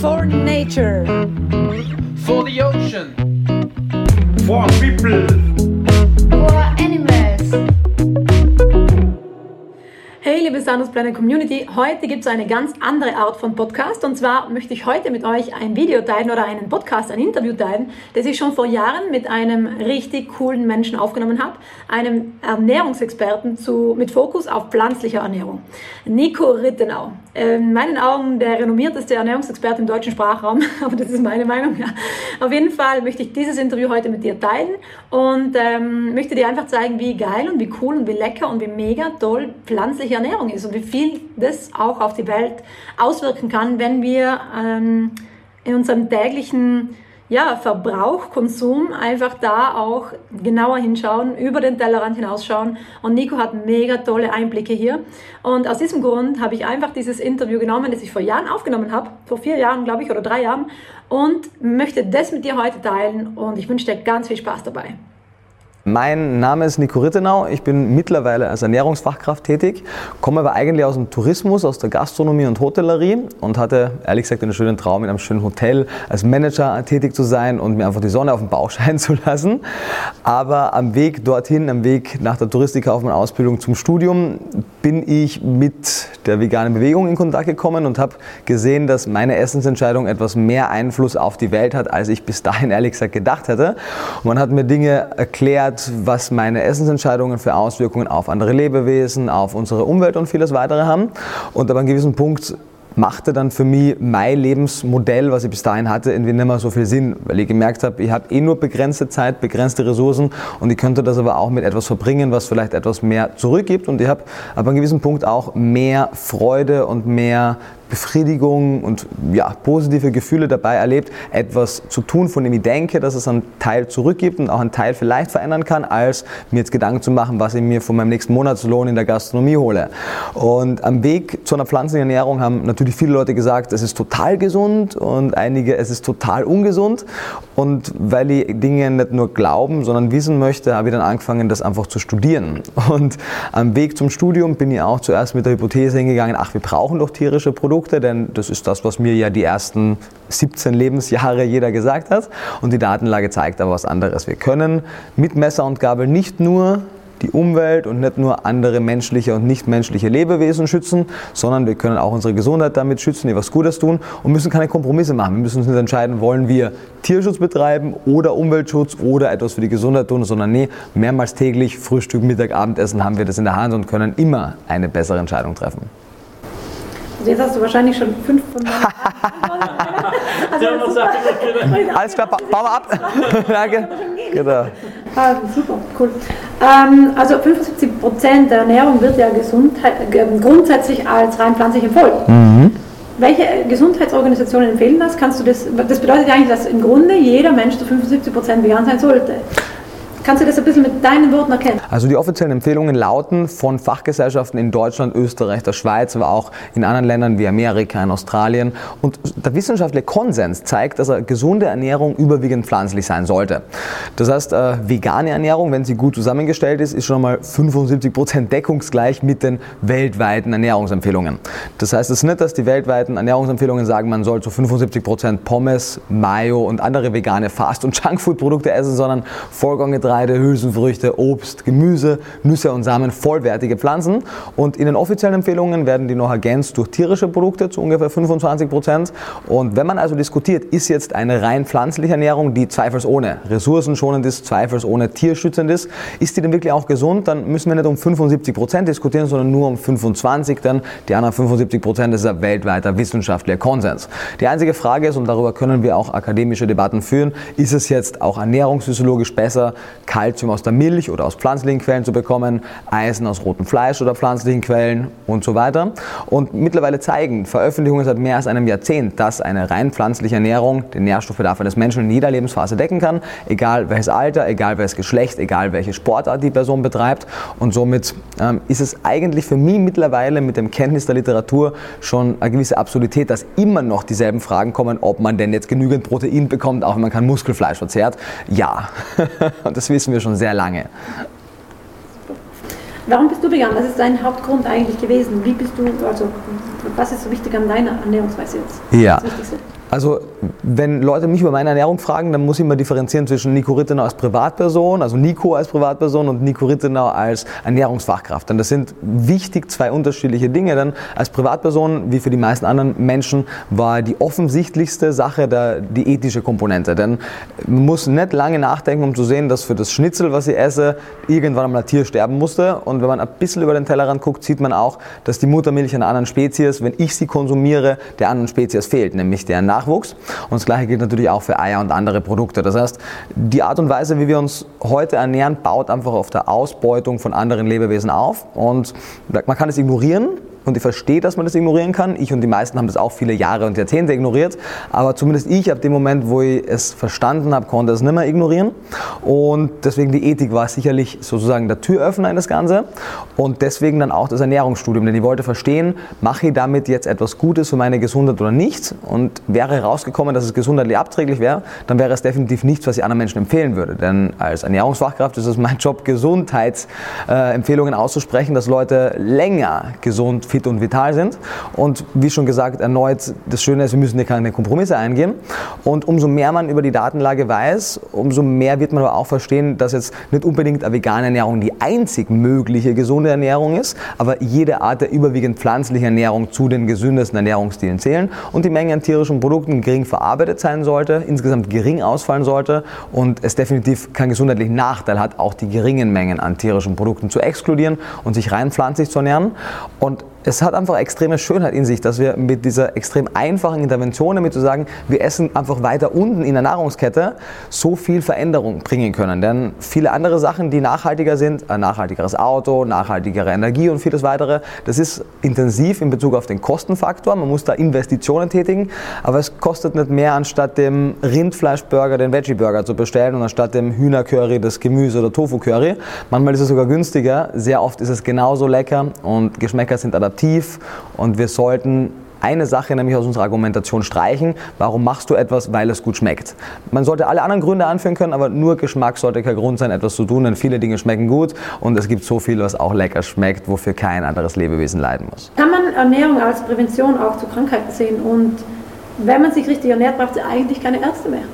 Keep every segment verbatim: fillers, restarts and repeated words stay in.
For nature. For the ocean. For people. For animals. Hey liebe Sanus Planet Community, heute gibt es eine ganz andere Art von Podcast, und zwar möchte ich heute mit euch ein Video teilen oder einen Podcast, ein Interview teilen, das ich schon vor Jahren mit einem richtig coolen Menschen aufgenommen habe, einem Ernährungsexperten zu, mit Fokus auf pflanzliche Ernährung, Nico Rittenau. In meinen Augen der renommierteste Ernährungsexperte im deutschen Sprachraum, aber das ist meine Meinung. Ja. Auf jeden Fall möchte ich dieses Interview heute mit dir teilen und ähm, möchte dir einfach zeigen, wie geil und wie cool und wie lecker und wie mega toll pflanzliche Ernährung ist und wie viel das auch auf die Welt auswirken kann, wenn wir ähm, in unserem täglichen ja, Verbrauch, Konsum einfach da auch genauer hinschauen, über den Tellerrand hinausschauen, und Nico hat mega tolle Einblicke hier, und aus diesem Grund habe ich einfach dieses Interview genommen, das ich vor Jahren aufgenommen habe, vor vier Jahren glaube ich oder drei Jahren, und möchte das mit dir heute teilen, und ich wünsche dir ganz viel Spaß dabei. Mein Name ist Nico Rittenau, ich bin mittlerweile als Ernährungsfachkraft tätig, komme aber eigentlich aus dem Tourismus, aus der Gastronomie und Hotellerie und hatte ehrlich gesagt einen schönen Traum, in einem schönen Hotel als Manager tätig zu sein und mir einfach die Sonne auf den Bauch scheinen zu lassen. Aber am Weg dorthin, am Weg nach der Touristikkaufmann-Ausbildung zum Studium, bin ich mit der veganen Bewegung in Kontakt gekommen und habe gesehen, dass meine Essensentscheidung etwas mehr Einfluss auf die Welt hat, als ich bis dahin ehrlich gesagt gedacht hätte. Und man hat mir Dinge erklärt, was meine Essensentscheidungen für Auswirkungen auf andere Lebewesen, auf unsere Umwelt und vieles weitere haben. Und ab einem gewissen Punkt machte dann für mich mein Lebensmodell, was ich bis dahin hatte, irgendwie nicht mehr so viel Sinn, weil ich gemerkt habe, ich habe eh nur begrenzte Zeit, begrenzte Ressourcen, und ich könnte das aber auch mit etwas verbringen, was vielleicht etwas mehr zurückgibt, und ich habe ab einem gewissen Punkt auch mehr Freude und mehr Befriedigung und ja, positive Gefühle dabei erlebt, etwas zu tun, von dem ich denke, dass es einen Teil zurückgibt und auch einen Teil vielleicht verändern kann, als mir jetzt Gedanken zu machen, was ich mir von meinem nächsten Monatslohn in der Gastronomie hole. Und am Weg zu einer pflanzlichen Ernährung haben natürlich viele Leute gesagt, es ist total gesund, und einige, es ist total ungesund. Und weil ich Dinge nicht nur glauben, sondern wissen möchte, habe ich dann angefangen, das einfach zu studieren. Und am Weg zum Studium bin ich auch zuerst mit der Hypothese hingegangen, ach, wir brauchen doch tierische Produkte, denn das ist das, was mir ja die ersten siebzehn Lebensjahre jeder gesagt hat. Und die Datenlage zeigt aber was anderes. Wir können mit Messer und Gabel nicht nur die Umwelt und nicht nur andere menschliche und nichtmenschliche Lebewesen schützen, sondern wir können auch unsere Gesundheit damit schützen, die was Gutes tun, und müssen keine Kompromisse machen. Wir müssen uns nicht entscheiden, wollen wir Tierschutz betreiben oder Umweltschutz oder etwas für die Gesundheit tun, sondern nee, mehrmals täglich, Frühstück, Mittag, Abendessen, haben wir das in der Hand und können immer eine bessere Entscheidung treffen. Also jetzt hast du wahrscheinlich schon fünf von meinen also Alles klar, bauen wir ab. Danke. Genau. Ah, super, cool. Ähm, also fünfundsiebzig Prozent der Ernährung wird ja Gesundheit, äh, grundsätzlich als rein pflanzlich empfohlen. Mhm. Welche Gesundheitsorganisationen empfehlen das? Kannst du das? Das bedeutet eigentlich, dass im Grunde jeder Mensch zu fünfundsiebzig Prozent vegan sein sollte. Kannst du das ein bisschen mit deinen Worten erkennen? Also die offiziellen Empfehlungen lauten von Fachgesellschaften in Deutschland, Österreich, der Schweiz, aber auch in anderen Ländern wie Amerika, in Australien. Und der wissenschaftliche Konsens zeigt, dass eine gesunde Ernährung überwiegend pflanzlich sein sollte. Das heißt, äh, vegane Ernährung, wenn sie gut zusammengestellt ist, ist schon einmal fünfundsiebzig Prozent deckungsgleich mit den weltweiten Ernährungsempfehlungen. Das heißt es ist nicht, dass die weltweiten Ernährungsempfehlungen sagen, man soll zu fünfundsiebzig Prozent Pommes, Mayo und andere vegane Fast- und Junkfood-Produkte essen, sondern Vollkorngetreide, Hülsenfrüchte, Obst, Gemüse, Nüsse und Samen, vollwertige Pflanzen. Und in den offiziellen Empfehlungen werden die noch ergänzt durch tierische Produkte zu ungefähr fünfundzwanzig Prozent. Und wenn man also diskutiert, ist jetzt eine rein pflanzliche Ernährung, die zweifelsohne ressourcenschonend ist, zweifelsohne tierschützend ist, ist die denn wirklich auch gesund? Dann müssen wir nicht um fünfundsiebzig Prozent diskutieren, sondern nur um fünfundzwanzig, denn die anderen fünfundsiebzig Prozent ist ein weltweiter wissenschaftlicher Konsens. Die einzige Frage ist, und darüber können wir auch akademische Debatten führen, ist es jetzt auch ernährungsphysiologisch besser, Kalzium aus der Milch oder aus pflanzlichen Quellen zu bekommen, Eisen aus rotem Fleisch oder pflanzlichen Quellen und so weiter. Und mittlerweile zeigen Veröffentlichungen seit mehr als einem Jahrzehnt, dass eine rein pflanzliche Ernährung den Nährstoffbedarf eines Menschen in jeder Lebensphase decken kann, egal welches Alter, egal welches Geschlecht, egal welche Sportart die Person betreibt. Und somit ähm, ist es eigentlich für mich mittlerweile mit dem Kenntnis der Literatur schon eine gewisse Absurdität, dass immer noch dieselben Fragen kommen, ob man denn jetzt genügend Protein bekommt, auch wenn man kein Muskelfleisch verzehrt. Ja, und das wissen wir schon sehr lange. Warum bist du vegan? Was ist dein Hauptgrund eigentlich gewesen? Wie bist du, also was ist so wichtig an deiner Ernährungsweise jetzt? Ja. Also wenn Leute mich über meine Ernährung fragen, dann muss ich immer differenzieren zwischen Nico Rittenau als Privatperson, also Nico als Privatperson und Nico Rittenau als Ernährungsfachkraft. Denn das sind wichtig zwei unterschiedliche Dinge. Denn als Privatperson, wie für die meisten anderen Menschen, war die offensichtlichste Sache der, die ethische Komponente. Denn man muss nicht lange nachdenken, um zu sehen, dass für das Schnitzel, was ich esse, irgendwann einmal ein Tier sterben musste. Und wenn man ein bisschen über den Tellerrand guckt, sieht man auch, dass die Muttermilch einer anderen Spezies, wenn ich sie konsumiere, der anderen Spezies fehlt, nämlich deren Nachwuchs. Und das Gleiche gilt natürlich auch für Eier und andere Produkte. Das heißt, die Art und Weise, wie wir uns heute ernähren, baut einfach auf der Ausbeutung von anderen Lebewesen auf. Und man kann es ignorieren. Und ich verstehe, dass man das ignorieren kann. Ich und die meisten haben das auch viele Jahre und Jahrzehnte ignoriert. Aber zumindest ich, ab dem Moment, wo ich es verstanden habe, konnte es nicht mehr ignorieren. Und deswegen die Ethik war sicherlich sozusagen der Türöffner in das Ganze. Und deswegen dann auch das Ernährungsstudium. Denn ich wollte verstehen, mache ich damit jetzt etwas Gutes für meine Gesundheit oder nicht? Und wäre herausgekommen, dass es gesundheitlich abträglich wäre, dann wäre es definitiv nichts, was ich anderen Menschen empfehlen würde. Denn als Ernährungsfachkraft ist es mein Job, Gesundheitsempfehlungen auszusprechen, dass Leute länger gesund fit und vital sind. Und wie schon gesagt, erneut, das Schöne ist, wir müssen hier keine Kompromisse eingehen. Und umso mehr man über die Datenlage weiß, umso mehr wird man aber auch verstehen, dass jetzt nicht unbedingt eine vegane Ernährung die einzig mögliche gesunde Ernährung ist, aber jede Art der überwiegend pflanzlichen Ernährung zu den gesündesten Ernährungsstilen zählen und die Menge an tierischen Produkten gering verarbeitet sein sollte, insgesamt gering ausfallen sollte und es definitiv keinen gesundheitlichen Nachteil hat, auch die geringen Mengen an tierischen Produkten zu exkludieren und sich rein pflanzlich zu ernähren. Und es hat einfach extreme Schönheit in sich, dass wir mit dieser extrem einfachen Intervention, damit zu sagen, wir essen einfach weiter unten in der Nahrungskette, so viel Veränderung bringen können. Denn viele andere Sachen, die nachhaltiger sind, ein nachhaltigeres Auto, nachhaltigere Energie und vieles weitere, das ist intensiv in Bezug auf den Kostenfaktor. Man muss da Investitionen tätigen, aber es kostet nicht mehr, anstatt dem Rindfleischburger den Veggie-Burger zu bestellen und anstatt dem Hühnercurry das Gemüse- oder Tofu-Curry. Manchmal ist es sogar günstiger, sehr oft ist es genauso lecker und Geschmäcker sind adaptiv. Und wir sollten eine Sache nämlich aus unserer Argumentation streichen. Warum machst du etwas? Weil es gut schmeckt. Man sollte alle anderen Gründe anführen können, aber nur Geschmack sollte kein Grund sein, etwas zu tun, denn viele Dinge schmecken gut und es gibt so viel, was auch lecker schmeckt, wofür kein anderes Lebewesen leiden muss. Kann man Ernährung als Prävention auch zu Krankheiten sehen? Und wenn man sich richtig ernährt, braucht es eigentlich keine Ärzte mehr?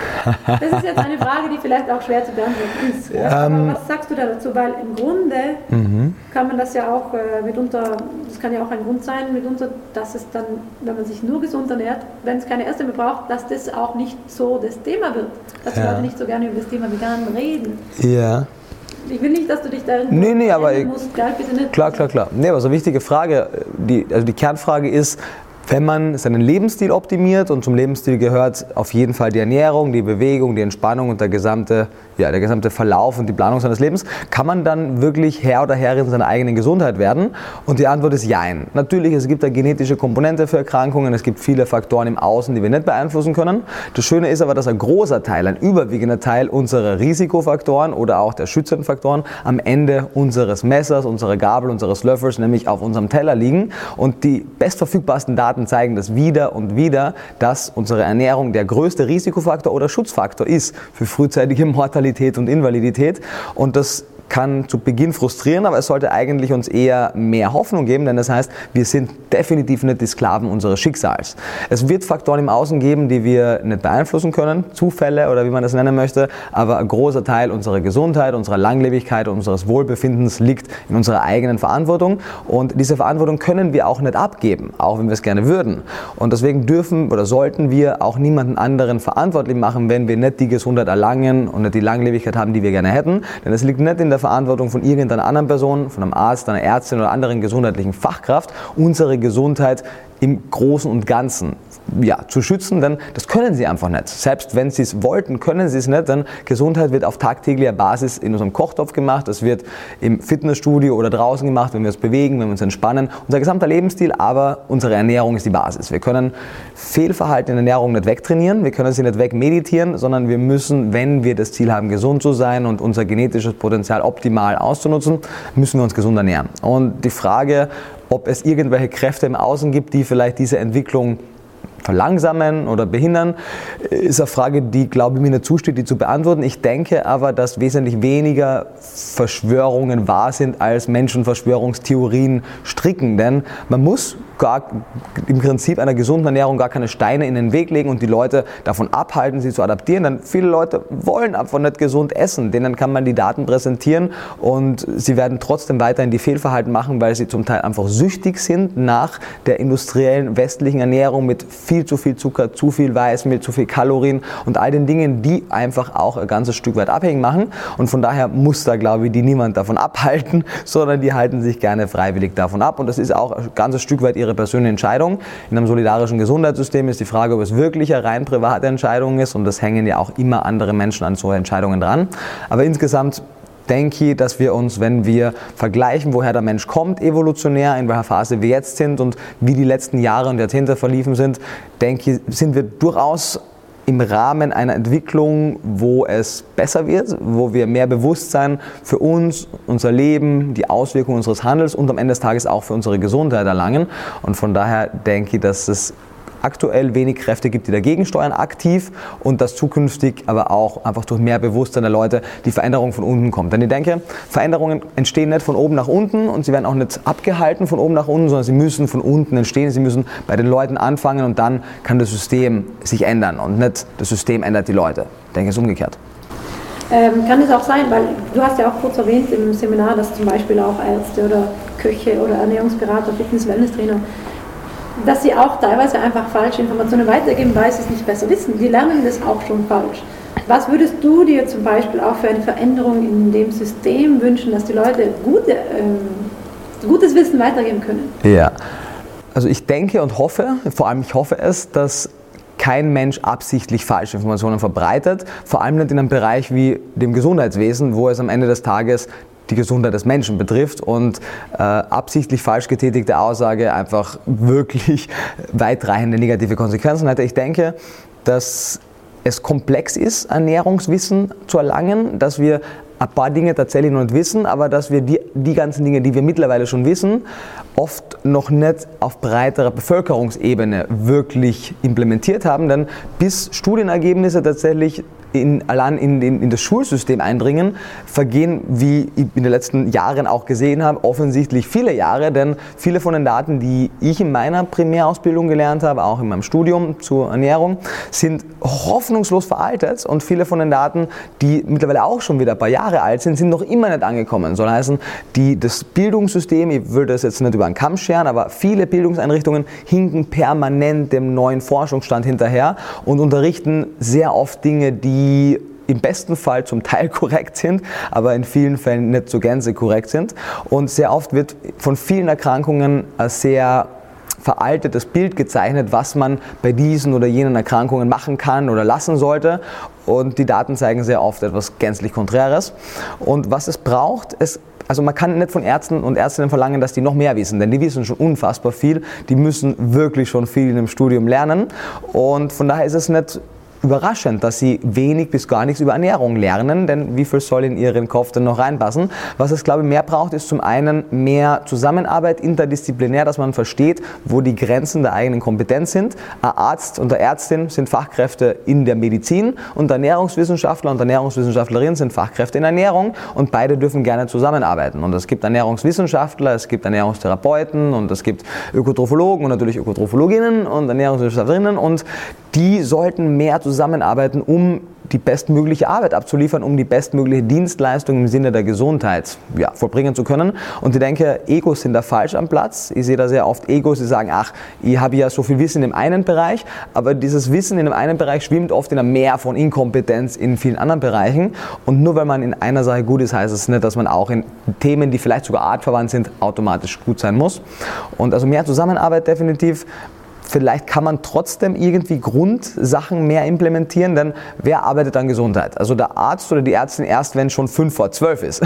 Das ist jetzt eine Frage, die vielleicht auch schwer zu beantworten ist. Ähm, Aber was sagst du da dazu? Weil im Grunde mhm. kann man das ja auch äh, mitunter, das kann ja auch ein Grund sein, mitunter, dass es dann, wenn man sich nur gesund ernährt, wenn es keine Ärzte mehr braucht, dass das auch nicht so das Thema wird. Dass die ja. Leute nicht so gerne über das Thema vegan reden. Ja. Ich will nicht, dass du dich da irgendwo nee, nee, aber musst. Gleich bitte nicht. Klar, klar, klar. Nee, aber so eine wichtige Frage, die, also die Kernfrage ist, wenn man seinen Lebensstil optimiert und zum Lebensstil gehört auf jeden Fall die Ernährung, die Bewegung, die Entspannung und der gesamte, ja, der gesamte Verlauf und die Planung seines Lebens, kann man dann wirklich Herr oder Herrin seiner eigenen Gesundheit werden? Und die Antwort ist Jein. Natürlich, es gibt eine genetische Komponente für Erkrankungen, es gibt viele Faktoren im Außen, die wir nicht beeinflussen können. Das Schöne ist aber, dass ein großer Teil, ein überwiegender Teil unserer Risikofaktoren oder auch der schützenden Faktoren am Ende unseres Messers, unserer Gabel, unseres Löffels, nämlich auf unserem Teller liegen. Und die bestverfügbarsten Daten zeigen das wieder und wieder, dass unsere Ernährung der größte Risikofaktor oder Schutzfaktor ist für frühzeitige Mortalität und Invalidität. Und das kann zu Beginn frustrieren, aber es sollte eigentlich uns eher mehr Hoffnung geben, denn das heißt, wir sind definitiv nicht die Sklaven unseres Schicksals. Es wird Faktoren im Außen geben, die wir nicht beeinflussen können, Zufälle oder wie man das nennen möchte, aber ein großer Teil unserer Gesundheit, unserer Langlebigkeit und unseres Wohlbefindens liegt in unserer eigenen Verantwortung und diese Verantwortung können wir auch nicht abgeben, auch wenn wir es gerne würden. Und deswegen dürfen oder sollten wir auch niemanden anderen verantwortlich machen, wenn wir nicht die Gesundheit erlangen und nicht die Langlebigkeit haben, die wir gerne hätten, denn es liegt nicht in der Verantwortung von irgendeiner anderen Person, von einem Arzt, einer Ärztin oder anderen gesundheitlichen Fachkraft, unsere Gesundheit im Großen und Ganzen ja, zu schützen, denn das können sie einfach nicht. Selbst wenn sie es wollten, können sie es nicht, denn Gesundheit wird auf tagtäglicher Basis in unserem Kochtopf gemacht, es wird im Fitnessstudio oder draußen gemacht, wenn wir uns bewegen, wenn wir uns entspannen. Unser gesamter Lebensstil, aber unsere Ernährung ist die Basis. Wir können Fehlverhalten in der Ernährung nicht wegtrainieren, wir können sie nicht wegmeditieren, sondern wir müssen, wenn wir das Ziel haben, gesund zu sein und unser genetisches Potenzial optimal auszunutzen, müssen wir uns gesund ernähren. Und die Frage, ob es irgendwelche Kräfte im Außen gibt, die vielleicht diese Entwicklung verlangsamen oder behindern, ist eine Frage, die, glaube ich, mir nicht zusteht, die zu beantworten. Ich denke aber, dass wesentlich weniger Verschwörungen wahr sind, als Menschen Verschwörungstheorien stricken. Denn man muss gar im Prinzip einer gesunden Ernährung gar keine Steine in den Weg legen und die Leute davon abhalten, sie zu adaptieren. Denn viele Leute wollen einfach nicht gesund essen. Denen kann man die Daten präsentieren und sie werden trotzdem weiterhin die Fehlverhalten machen, weil sie zum Teil einfach süchtig sind nach der industriellen westlichen Ernährung mit viel zu viel Zucker, zu viel Weißmehl, zu viel Kalorien und all den Dingen, die einfach auch ein ganzes Stück weit abhängig machen. Und von daher muss da, glaube ich, die niemand davon abhalten, sondern die halten sich gerne freiwillig davon ab. Und das ist auch ein ganzes Stück weit ihre persönliche Entscheidung. In einem solidarischen Gesundheitssystem ist die Frage, ob es wirklich eine rein private Entscheidung ist und das hängen ja auch immer andere Menschen an so Entscheidungen dran. Aber insgesamt denke ich, dass wir uns, wenn wir vergleichen, woher der Mensch kommt, evolutionär, in welcher Phase wir jetzt sind und wie die letzten Jahre und Jahrzehnte verliefen sind, denke ich, sind wir durchaus im Rahmen einer Entwicklung, wo es besser wird, wo wir mehr Bewusstsein für uns, unser Leben, die Auswirkungen unseres Handels und am Ende des Tages auch für unsere Gesundheit erlangen. Und von daher denke ich, dass es aktuell wenig Kräfte gibt, die dagegen steuern, aktiv, und dass zukünftig aber auch einfach durch mehr Bewusstsein der Leute die Veränderung von unten kommt. Denn ich denke, Veränderungen entstehen nicht von oben nach unten und sie werden auch nicht abgehalten von oben nach unten, sondern sie müssen von unten entstehen, sie müssen bei den Leuten anfangen und dann kann das System sich ändern und nicht das System ändert die Leute. Ich denke, es ist umgekehrt. Ähm, kann es auch sein, weil du hast ja auch kurz erwähnt im Seminar, dass zum Beispiel auch Ärzte oder Köche oder Ernährungsberater, Fitness-Wellness-Trainer, dass sie auch teilweise einfach falsche Informationen weitergeben, weil sie es nicht besser wissen. Die lernen das auch schon falsch. Was würdest du dir zum Beispiel auch für eine Veränderung in dem System wünschen, dass die Leute gute, ähm, gutes Wissen weitergeben können? Ja, also ich denke und hoffe, vor allem ich hoffe es, dass kein Mensch absichtlich falsche Informationen verbreitet, vor allem nicht in einem Bereich wie dem Gesundheitswesen, wo es am Ende des Tages die Gesundheit des Menschen betrifft und äh, absichtlich falsch getätigte Aussage einfach wirklich weitreichende negative Konsequenzen hätte. Ich denke, dass es komplex ist, Ernährungswissen zu erlangen, dass wir ein paar Dinge tatsächlich noch nicht wissen, aber dass wir die, die ganzen Dinge, die wir mittlerweile schon wissen, oft noch nicht auf breiterer Bevölkerungsebene wirklich implementiert haben, denn bis Studienergebnisse tatsächlich in, allein in, in, in das Schulsystem eindringen, vergehen, wie ich in den letzten Jahren auch gesehen habe, offensichtlich viele Jahre, denn viele von den Daten, die ich in meiner Primärausbildung gelernt habe, auch in meinem Studium zur Ernährung, sind hoffnungslos veraltet und viele von den Daten, die mittlerweile auch schon wieder ein paar Jahre alt sind, sind noch immer nicht angekommen. Soll heißen, die, das Bildungssystem, ich will das jetzt nicht über einen Kamm scheren, aber viele Bildungseinrichtungen hinken permanent dem neuen Forschungsstand hinterher und unterrichten sehr oft Dinge, die die im besten Fall zum Teil korrekt sind, aber in vielen Fällen nicht zur Gänze korrekt sind. Und sehr oft wird von vielen Erkrankungen ein sehr veraltetes Bild gezeichnet, was man bei diesen oder jenen Erkrankungen machen kann oder lassen sollte. Und die Daten zeigen sehr oft etwas gänzlich Konträres. Und was es braucht, ist, also man kann nicht von Ärzten und Ärztinnen verlangen, dass die noch mehr wissen, denn die wissen schon unfassbar viel. Die müssen wirklich schon viel in dem Studium lernen. Und von daher ist es nicht überraschend, dass sie wenig bis gar nichts über Ernährung lernen, denn wie viel soll in ihren Kopf denn noch reinpassen? Was es, glaube ich, mehr braucht, ist zum einen mehr Zusammenarbeit, interdisziplinär, dass man versteht, wo die Grenzen der eigenen Kompetenz sind. Ein Arzt und eine Ärztin sind Fachkräfte in der Medizin und Ernährungswissenschaftler und Ernährungswissenschaftlerinnen sind Fachkräfte in Ernährung und beide dürfen gerne zusammenarbeiten. Und es gibt Ernährungswissenschaftler, es gibt Ernährungstherapeuten und es gibt Ökotrophologen und natürlich Ökotrophologinnen und Ernährungswissenschaftlerinnen und die sollten mehr zusammenarbeiten, um die bestmögliche Arbeit abzuliefern, um die bestmögliche Dienstleistung im Sinne der Gesundheit ja, vollbringen zu können. Und ich denke, Egos sind da falsch am Platz. Ich sehe da sehr oft Egos, die sagen, ach, ich habe ja so viel Wissen in dem einen Bereich, aber dieses Wissen in dem einen Bereich schwimmt oft in einem Meer von Inkompetenz in vielen anderen Bereichen. Und nur weil man in einer Sache gut ist, heißt es nicht, dass man auch in Themen, die vielleicht sogar artverwandt sind, automatisch gut sein muss. Und also mehr Zusammenarbeit definitiv. Vielleicht kann man trotzdem irgendwie Grundsachen mehr implementieren, denn wer arbeitet an Gesundheit? Also der Arzt oder die Ärztin erst, wenn schon fünf vor zwölf ist.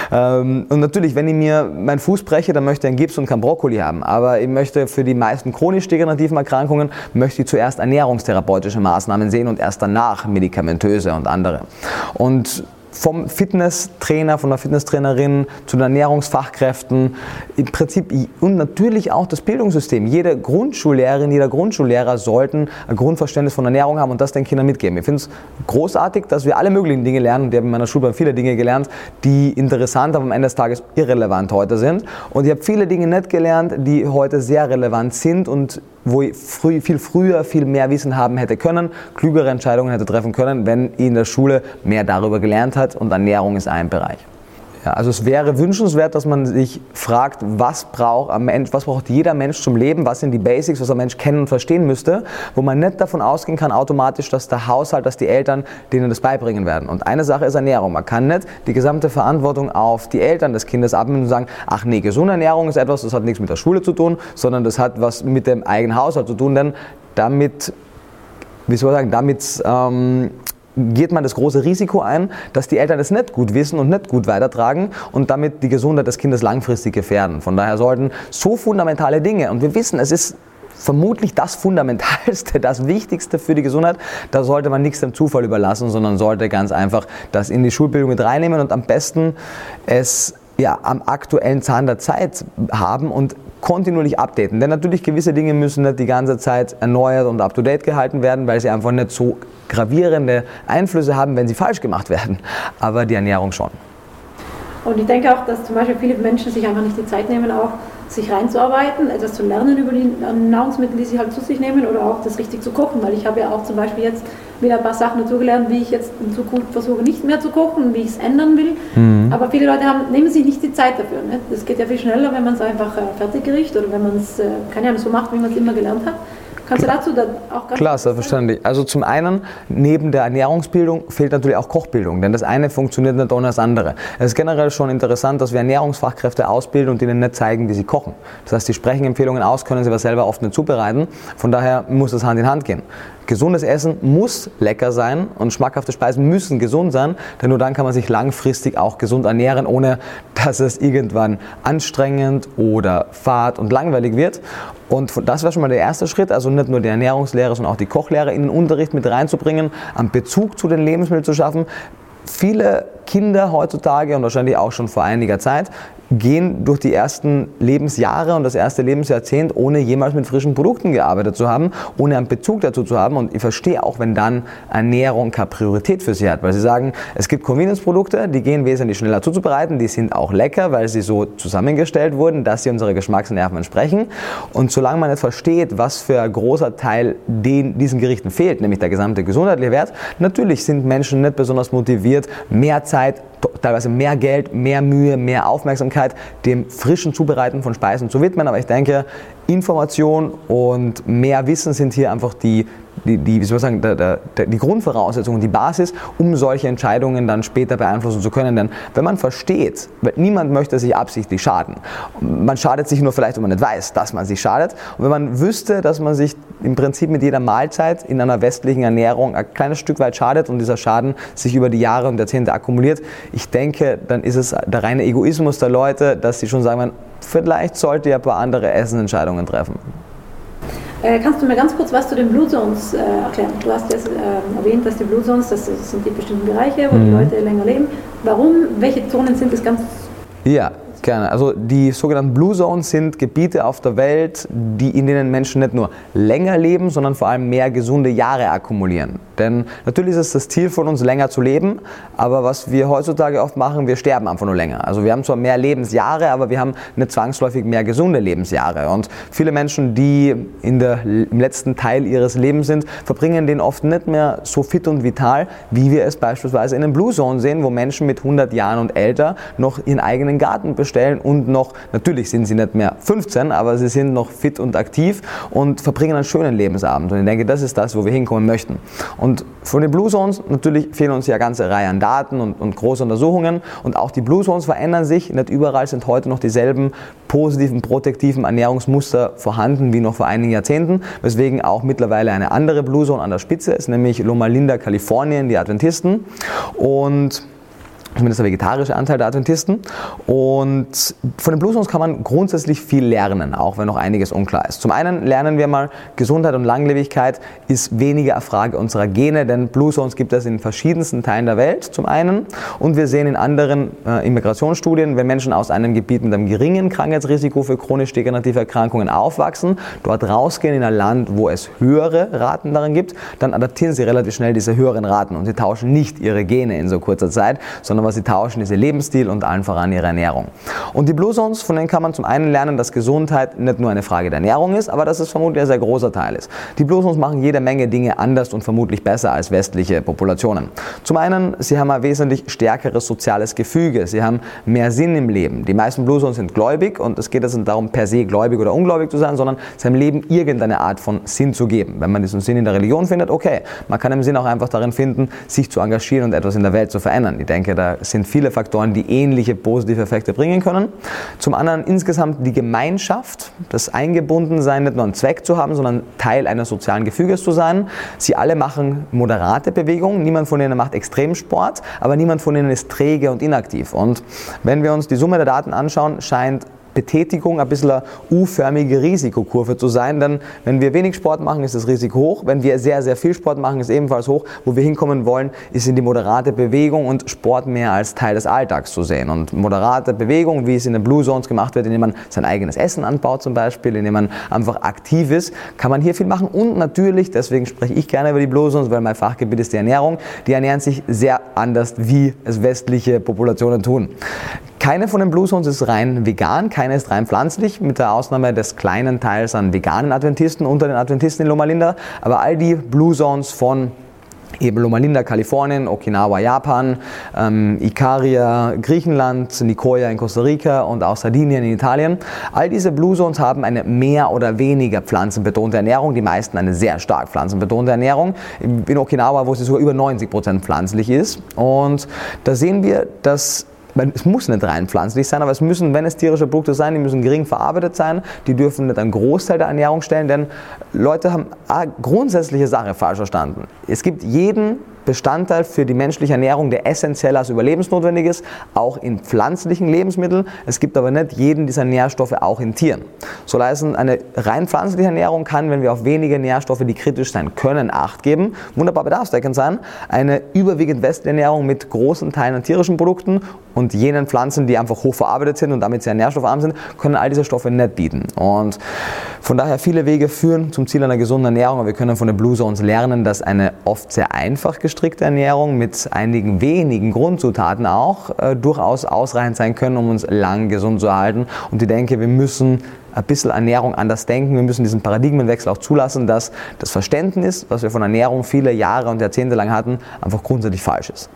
Und natürlich, wenn ich mir meinen Fuß breche, dann möchte ich einen Gips und kein Brokkoli haben. Aber ich möchte für die meisten chronisch degenerativen Erkrankungen, möchte ich zuerst ernährungstherapeutische Maßnahmen sehen und erst danach medikamentöse und andere. Und vom Fitnesstrainer, von der Fitnesstrainerin zu den Ernährungsfachkräften, im Prinzip und natürlich auch das Bildungssystem. Jede Grundschullehrerin, jeder Grundschullehrer sollten ein Grundverständnis von Ernährung haben und das den Kindern mitgeben. Ich finde es großartig, dass wir alle möglichen Dinge lernen. Ich habe in meiner Schule viele Dinge gelernt, die interessant, aber am Ende des Tages irrelevant heute sind. Und ich habe viele Dinge nicht gelernt, die heute sehr relevant sind und wo ich früh, viel früher viel mehr Wissen haben hätte können, klügere Entscheidungen hätte treffen können, wenn ich in der Schule mehr darüber gelernt hat, und Ernährung ist ein Bereich. Ja, also es wäre wünschenswert, dass man sich fragt, was braucht ein Mensch, was braucht jeder Mensch zum Leben, was sind die Basics, was ein Mensch kennen und verstehen müsste, wo man nicht davon ausgehen kann automatisch, dass der Haushalt, dass die Eltern denen das beibringen werden. Und eine Sache ist Ernährung. Man kann nicht die gesamte Verantwortung auf die Eltern des Kindes abnehmen und sagen, ach nee, gesunde Ernährung ist etwas, das hat nichts mit der Schule zu tun, sondern das hat was mit dem eigenen Haushalt zu tun, denn damit, wie soll ich sagen, damit ähm, geht man das große Risiko ein, dass die Eltern es nicht gut wissen und nicht gut weitertragen und damit die Gesundheit des Kindes langfristig gefährden. Von daher sollten so fundamentale Dinge, und wir wissen, es ist vermutlich das Fundamentalste, das Wichtigste für die Gesundheit, da sollte man nichts dem Zufall überlassen, sondern sollte ganz einfach das in die Schulbildung mit reinnehmen und am besten es ja, am aktuellen Zahn der Zeit haben und kontinuierlich updaten. Denn natürlich gewisse Dinge müssen nicht die ganze Zeit erneuert und up-to-date gehalten werden, weil sie einfach nicht so gravierende Einflüsse haben, wenn sie falsch gemacht werden. Aber die Ernährung schon. Und ich denke auch, dass zum Beispiel viele Menschen sich einfach nicht die Zeit nehmen, auch sich reinzuarbeiten, etwas zu lernen über die Nahrungsmittel, die sie halt zu sich nehmen, oder auch das richtig zu kochen, weil ich habe ja auch zum Beispiel jetzt wieder ein paar Sachen dazugelernt, wie ich jetzt in Zukunft versuche nicht mehr zu kochen, wie ich es ändern will, mhm. aber viele Leute haben, nehmen sich nicht die Zeit dafür. Ne? Das geht ja viel schneller, wenn man es einfach äh, Fertiggericht oder wenn man es, äh, keine Ahnung, so macht, wie man es immer gelernt hat. Kannst du dazu dann auch ganz Klar, selbstverständlich. Also zum einen, neben der Ernährungsbildung fehlt natürlich auch Kochbildung, denn das eine funktioniert nicht ohne das andere. Es ist generell schon interessant, dass wir Ernährungsfachkräfte ausbilden und ihnen nicht zeigen, wie sie kochen. Das heißt, die sprechen Empfehlungen aus, können sie aber selber oft nicht zubereiten. Von daher muss das Hand in Hand gehen. Gesundes Essen muss lecker sein und schmackhafte Speisen müssen gesund sein, denn nur dann kann man sich langfristig auch gesund ernähren, ohne dass es irgendwann anstrengend oder fad und langweilig wird. Und das wäre schon mal der erste Schritt, also nicht nur die Ernährungslehre, sondern auch die Kochlehre in den Unterricht mit reinzubringen, einen Bezug zu den Lebensmitteln zu schaffen. Viele Kinder heutzutage und wahrscheinlich auch schon vor einiger Zeit gehen durch die ersten Lebensjahre und das erste Lebensjahrzehnt, ohne jemals mit frischen Produkten gearbeitet zu haben, ohne einen Bezug dazu zu haben. Und ich verstehe auch, wenn dann Ernährung keine Priorität für sie hat, weil sie sagen, es gibt Convenience-Produkte, die gehen wesentlich schneller zuzubereiten, die sind auch lecker, weil sie so zusammengestellt wurden, dass sie unsere Geschmacksnerven entsprechen. Und solange man nicht versteht, was für ein großer Teil den, diesen Gerichten fehlt, nämlich der gesamte gesundheitliche Wert, natürlich sind Menschen nicht besonders motiviert, mehr Zeit, teilweise mehr Geld, mehr Mühe, mehr Aufmerksamkeit dem frischen Zubereiten von Speisen zu widmen. Aber ich denke, Information und mehr Wissen sind hier einfach die, die, die, wie soll ich sagen, der, der, die Grundvoraussetzung, die Basis, um solche Entscheidungen dann später beeinflussen zu können. Denn wenn man versteht, weil niemand möchte sich absichtlich schaden. Man schadet sich nur vielleicht, wenn man nicht weiß, dass man sich schadet. Und wenn man wüsste, dass man sich im Prinzip mit jeder Mahlzeit in einer westlichen Ernährung ein kleines Stück weit schadet und dieser Schaden sich über die Jahre und Jahrzehnte akkumuliert, ich denke, dann ist es der reine Egoismus der Leute, dass sie schon sagen, vielleicht sollte ihr ein paar andere Essensentscheidungen treffen. Äh, kannst du mir ganz kurz was zu den Blue Zones äh, erklären? Du hast jetzt äh, erwähnt, dass die Blue Zones, das sind die bestimmten Bereiche, wo mhm. die Leute länger leben. Warum? Welche Zonen sind das ganz? Ja, gerne. Also die sogenannten Blue Zones sind Gebiete auf der Welt, die, in denen Menschen nicht nur länger leben, sondern vor allem mehr gesunde Jahre akkumulieren. Denn natürlich ist es das Ziel von uns, länger zu leben, aber was wir heutzutage oft machen, wir sterben einfach nur länger. Also wir haben zwar mehr Lebensjahre, aber wir haben nicht zwangsläufig mehr gesunde Lebensjahre. Und viele Menschen, die in der, im letzten Teil ihres Lebens sind, verbringen den oft nicht mehr so fit und vital, wie wir es beispielsweise in den Blue Zones sehen, wo Menschen mit hundert Jahren und älter noch ihren eigenen Garten bestellen und noch, natürlich sind sie nicht mehr fünfzehn, aber sie sind noch fit und aktiv und verbringen einen schönen Lebensabend. Und ich denke, das ist das, wo wir hinkommen möchten. Und von den Blue Zones, natürlich fehlen uns ja eine ganze Reihe an Daten und, und große Untersuchungen. Und auch die Blue Zones verändern sich. Nicht überall sind heute noch dieselben positiven, protektiven Ernährungsmuster vorhanden wie noch vor einigen Jahrzehnten. Weswegen auch mittlerweile eine andere Blue Zone an der Spitze ist, nämlich Loma Linda, Kalifornien, die Adventisten. Und zumindest der vegetarische Anteil der Adventisten. Und von den Blue Zones kann man grundsätzlich viel lernen, auch wenn noch einiges unklar ist. Zum einen lernen wir mal, Gesundheit und Langlebigkeit ist weniger eine Frage unserer Gene, denn Blue Zones gibt es in verschiedensten Teilen der Welt zum einen. Und wir sehen in anderen äh, Immigrationsstudien, wenn Menschen aus einem Gebiet mit einem geringen Krankheitsrisiko für chronisch degenerative Erkrankungen aufwachsen, dort rausgehen in ein Land, wo es höhere Raten darin gibt, dann adaptieren sie relativ schnell diese höheren Raten und sie tauschen nicht ihre Gene in so kurzer Zeit, sondern was sie tauschen, ist ihr Lebensstil und allen voran ihre Ernährung. Und die Blue Zones, von denen kann man zum einen lernen, dass Gesundheit nicht nur eine Frage der Ernährung ist, aber dass es vermutlich ein sehr großer Teil ist. Die Blue Zones machen jede Menge Dinge anders und vermutlich besser als westliche Populationen. Zum einen, sie haben ein wesentlich stärkeres soziales Gefüge, sie haben mehr Sinn im Leben. Die meisten Blue Zones sind gläubig und es geht also nicht darum, per se gläubig oder ungläubig zu sein, sondern seinem Leben irgendeine Art von Sinn zu geben. Wenn man diesen Sinn in der Religion findet, okay. Man kann den Sinn auch einfach darin finden, sich zu engagieren und etwas in der Welt zu verändern. Ich denke, da sind viele Faktoren, die ähnliche positive Effekte bringen können. Zum anderen insgesamt die Gemeinschaft, das Eingebundensein, nicht nur einen Zweck zu haben, sondern Teil eines sozialen Gefüges zu sein. Sie alle machen moderate Bewegungen, niemand von ihnen macht Extremsport, aber niemand von ihnen ist träge und inaktiv. Und wenn wir uns die Summe der Daten anschauen, scheint Betätigung ein bisschen eine U-förmige Risikokurve zu sein, denn wenn wir wenig Sport machen, ist das Risiko hoch, wenn wir sehr, sehr viel Sport machen, ist ebenfalls hoch. Wo wir hinkommen wollen, ist in die moderate Bewegung und Sport mehr als Teil des Alltags zu sehen. Und moderate Bewegung, wie es in den Blue Zones gemacht wird, indem man sein eigenes Essen anbaut zum Beispiel, indem man einfach aktiv ist, kann man hier viel machen. Und natürlich, deswegen spreche ich gerne über die Blue Zones, weil mein Fachgebiet ist die Ernährung, die ernähren sich sehr anders, wie es westliche Populationen tun. Keine von den Blue Zones ist rein vegan, keine ist rein pflanzlich, mit der Ausnahme des kleinen Teils an veganen Adventisten unter den Adventisten in Loma Linda. Aber all die Blue Zones von eben Loma Linda, Kalifornien, Okinawa, Japan, ähm, Ikaria, Griechenland, Nicoya in Costa Rica und auch Sardinien in Italien. All diese Blue Zones haben eine mehr oder weniger pflanzenbetonte Ernährung, die meisten eine sehr stark pflanzenbetonte Ernährung. In Okinawa, wo sie sogar über neunzig Prozent pflanzlich ist. Und da sehen wir, dass es muss nicht rein pflanzlich sein, aber es müssen, wenn es tierische Produkte sein, die müssen gering verarbeitet sein, die dürfen nicht einen Großteil der Ernährung stellen, denn Leute haben eine grundsätzliche Sache falsch verstanden. Es gibt jeden Bestandteil für die menschliche Ernährung, der essentiell als überlebensnotwendig ist, auch in pflanzlichen Lebensmitteln. Es gibt aber nicht jeden dieser Nährstoffe auch in Tieren. So leisten eine rein pflanzliche Ernährung kann, wenn wir auf wenige Nährstoffe, die kritisch sein können, Acht geben, wunderbar bedarfsdeckend sein. Eine überwiegend westliche Ernährung mit großen Teilen an tierischen Produkten und jenen Pflanzen, die einfach hochverarbeitet sind und damit sehr nährstoffarm sind, können all diese Stoffe nicht bieten. Und von daher viele Wege führen zum Ziel einer gesunden Ernährung, aber wir können von den Blue Zones lernen, dass eine oft sehr einfach gestrickte Ernährung mit einigen wenigen Grundzutaten auch äh, durchaus ausreichend sein können, um uns lang gesund zu erhalten. Und ich denke, wir müssen ein bisschen Ernährung anders denken. Wir müssen diesen Paradigmenwechsel auch zulassen, dass das Verständnis, was wir von Ernährung viele Jahre und Jahrzehnte lang hatten, einfach grundsätzlich falsch ist.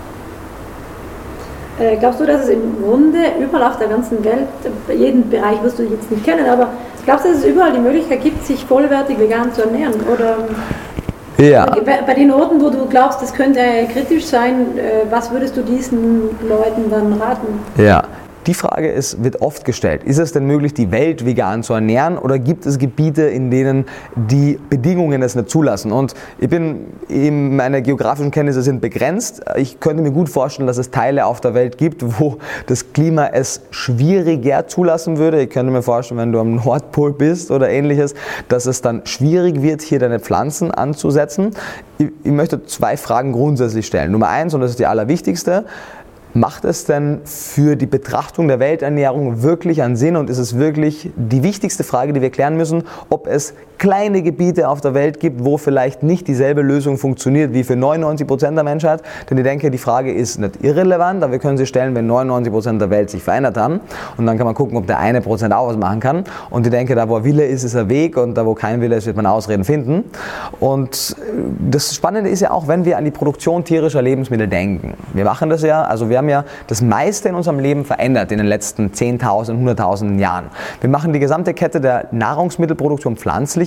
Äh, glaubst du, dass es im Grunde überall auf der ganzen Welt, jeden Bereich wirst du jetzt nicht kennen, aber glaubst du, dass es überall die Möglichkeit gibt, sich vollwertig vegan zu ernähren? Oder ja. bei, bei den Orten, wo du glaubst, das könnte kritisch sein, äh, was würdest du diesen Leuten dann raten? Ja. Die Frage ist, wird oft gestellt, ist es denn möglich, die Welt vegan zu ernähren oder gibt es Gebiete, in denen die Bedingungen es nicht zulassen? Und ich bin, eben meine geografischen Kenntnisse sind begrenzt. Ich könnte mir gut vorstellen, dass es Teile auf der Welt gibt, wo das Klima es schwieriger zulassen würde. Ich könnte mir vorstellen, wenn du am Nordpol bist oder ähnliches, dass es dann schwierig wird, hier deine Pflanzen anzusetzen. Ich, ich möchte zwei Fragen grundsätzlich stellen. Nummer eins, und das ist die allerwichtigste: Macht es denn für die Betrachtung der Welternährung wirklich einen Sinn und ist es wirklich die wichtigste Frage, die wir klären müssen, ob es kleine Gebiete auf der Welt gibt, wo vielleicht nicht dieselbe Lösung funktioniert wie für neunundneunzig Prozent der Menschheit? Denn ich denke, die Frage ist nicht irrelevant, aber wir können sie stellen, wenn neunundneunzig Prozent der Welt sich verändert haben. Und dann kann man gucken, ob der eine Prozent auch was machen kann. Und ich denke, da wo ein Wille ist, ist ein Weg und da wo kein Wille ist, wird man Ausreden finden. Und das Spannende ist ja auch, wenn wir an die Produktion tierischer Lebensmittel denken. Wir machen das ja, also wir haben ja das meiste in unserem Leben verändert in den letzten zehntausend, hunderttausend Jahren. Wir machen die gesamte Kette der Nahrungsmittelproduktion pflanzlicher.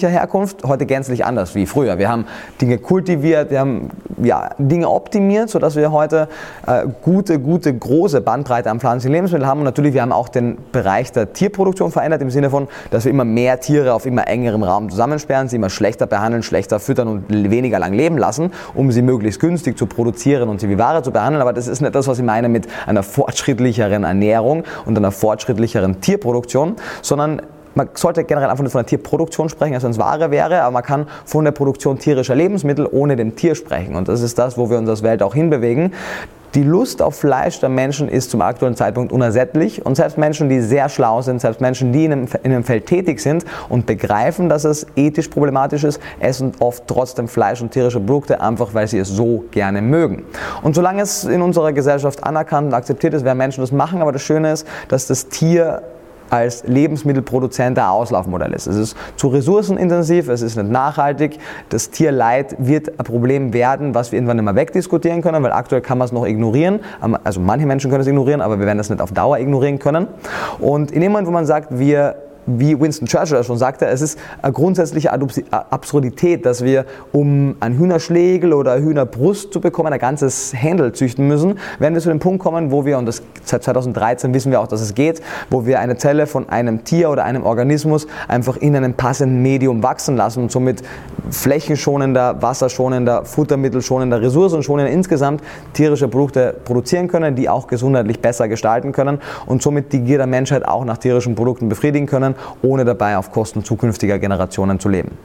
pflanzlicher Herkunft heute gänzlich anders wie früher. Wir haben Dinge kultiviert, wir haben ja, Dinge optimiert, sodass wir heute äh, gute, gute, große Bandbreite an pflanzlichen Lebensmitteln haben. Und natürlich, wir haben auch den Bereich der Tierproduktion verändert, im Sinne von, dass wir immer mehr Tiere auf immer engerem Raum zusammensperren, sie immer schlechter behandeln, schlechter füttern und weniger lang leben lassen, um sie möglichst günstig zu produzieren und sie wie Ware zu behandeln. Aber das ist nicht das, was ich meine mit einer fortschrittlicheren Ernährung und einer fortschrittlicheren Tierproduktion, sondern man sollte generell einfach nicht von der Tierproduktion sprechen, als wenn es Ware wäre, aber man kann von der Produktion tierischer Lebensmittel ohne dem Tier sprechen. Und das ist das, wo wir uns als Welt auch hinbewegen. Die Lust auf Fleisch der Menschen ist zum aktuellen Zeitpunkt unersättlich und selbst Menschen, die sehr schlau sind, selbst Menschen, die in einem, in einem Feld tätig sind und begreifen, dass es ethisch problematisch ist, essen oft trotzdem Fleisch und tierische Produkte, einfach weil sie es so gerne mögen. Und solange es in unserer Gesellschaft anerkannt und akzeptiert ist, werden Menschen das machen, aber das Schöne ist, dass das Tier als Lebensmittelproduzent ein Auslaufmodell ist. Es ist zu ressourcenintensiv, es ist nicht nachhaltig, das Tierleid wird ein Problem werden, was wir irgendwann nicht mehr wegdiskutieren können, weil aktuell kann man es noch ignorieren, also manche Menschen können es ignorieren, aber wir werden das nicht auf Dauer ignorieren können. Und in dem Moment, wo man sagt, wir wie Winston Churchill schon sagte, es ist eine grundsätzliche Absurdität, dass wir, um einen Hühnerschlegel oder eine Hühnerbrust zu bekommen, ein ganzes Händel züchten müssen, werden wir zu dem Punkt kommen, wo wir, und das, seit zweitausenddreizehn wissen wir auch, dass es geht, wo wir eine Zelle von einem Tier oder einem Organismus einfach in einem passenden Medium wachsen lassen und somit flächenschonender, wasserschonender, futtermittelschonender, ressourcenschonender insgesamt tierische Produkte produzieren können, die auch gesundheitlich besser gestalten können und somit die Gier der Menschheit auch nach tierischen Produkten befriedigen können, ohne dabei auf Kosten zukünftiger Generationen zu leben.